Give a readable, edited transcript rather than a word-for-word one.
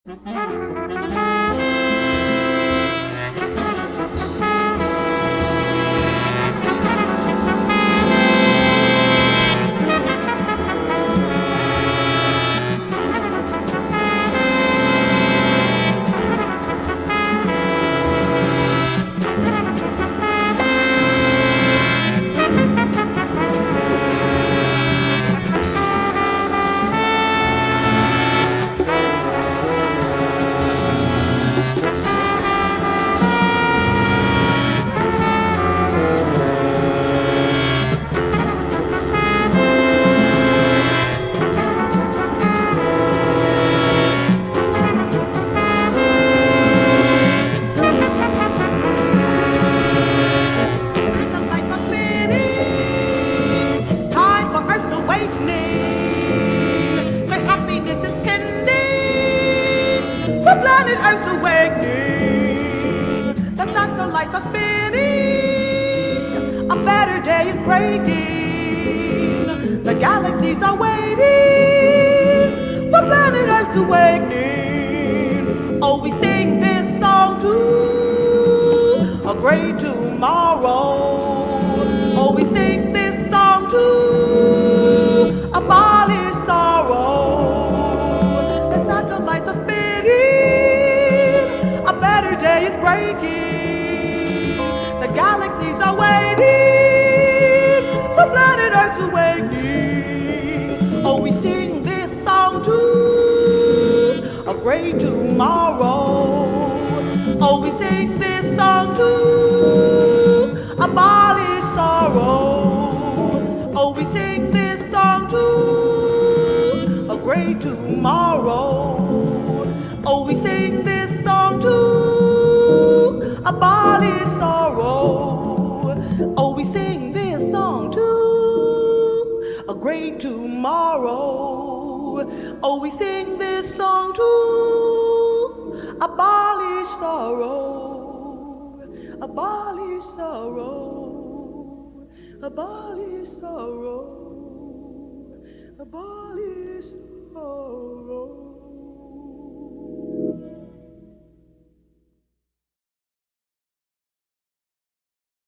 Planet Earth's awakening. The satellites are spinning. A better day is breaking. The galaxies are waiting for planet Earth's awakening. Oh, we sing this song to a great tomorrow. Oh, we sing this song to abolish sorrow. The satellites are spinning. A better day is breaking. The galaxies are waiting for planet Earth's awakening. Oh, we sing this song to a great tomorrow. Oh, we sing this song to abolish sorrow. Oh, we sing this song to a great tomorrow. Oh, we sing this song to abolish sorrow. Oh, we sing this song to a great tomorrow. Oh, we sing this song to abolish sorrow. Abolish sorrow. Abolish sorrow. Abolish sorrow.